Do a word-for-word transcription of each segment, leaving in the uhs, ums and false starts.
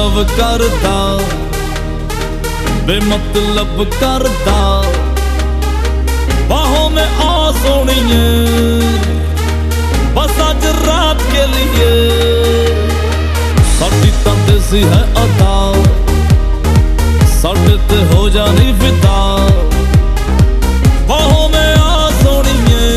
love करदा बेमतलब करदा बाहों में आ सोनिए बस आज रात के लिए साडी तां देसी है अदा साडे ते हो जानी फिदा बाहों में आ सोनिए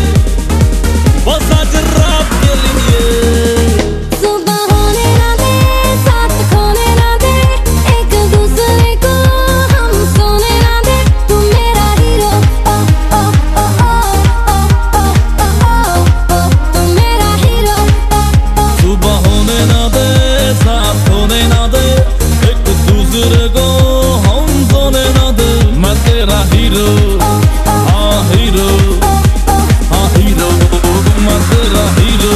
बस आज रात के लिए सुबह होने ना दे साथ खोने ना दे एक दूसरे को हम सोने ना दे तू मेरा हीरो ओ ओ ओ ओ ओ ओ तू मेरा हीरो ओ ओ सुबह होने ना दे साथ होने ना दे एक दूसरे को हम सोने ना दे मैं तेरा हीरो हाँ हीरो हाँ हीरो मैं तेरा हीरो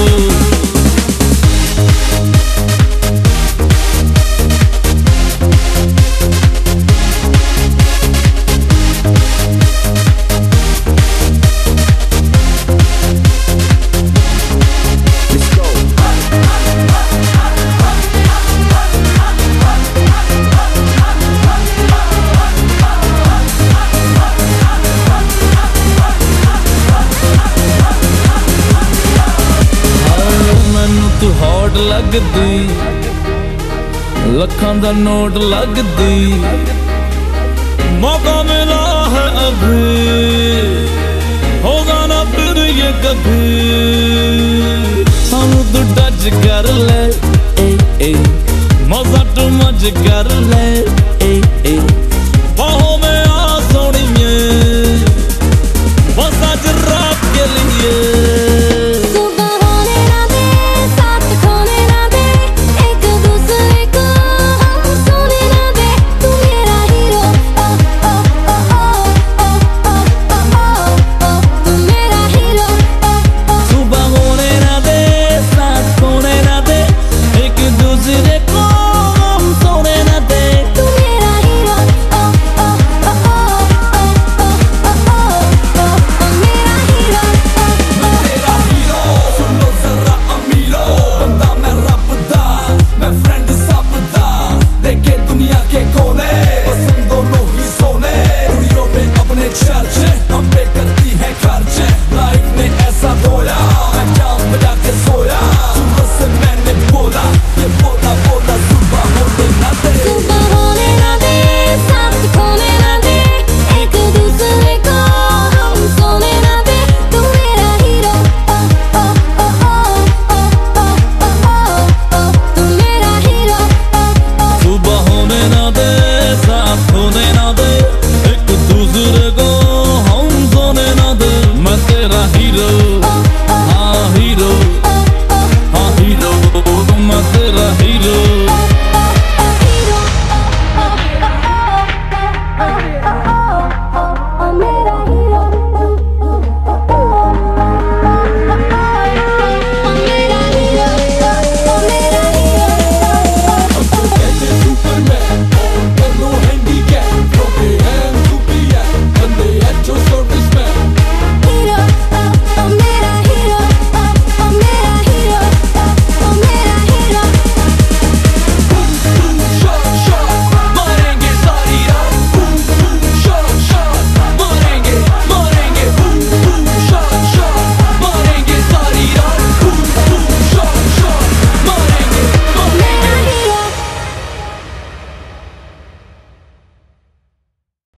तू हॉट लगदी लखां दा नोट लगदी मौका मिला है अभी होगा ना फिर ये कभी सानू तू टच कर ले ए ए मजा टू मच कर ले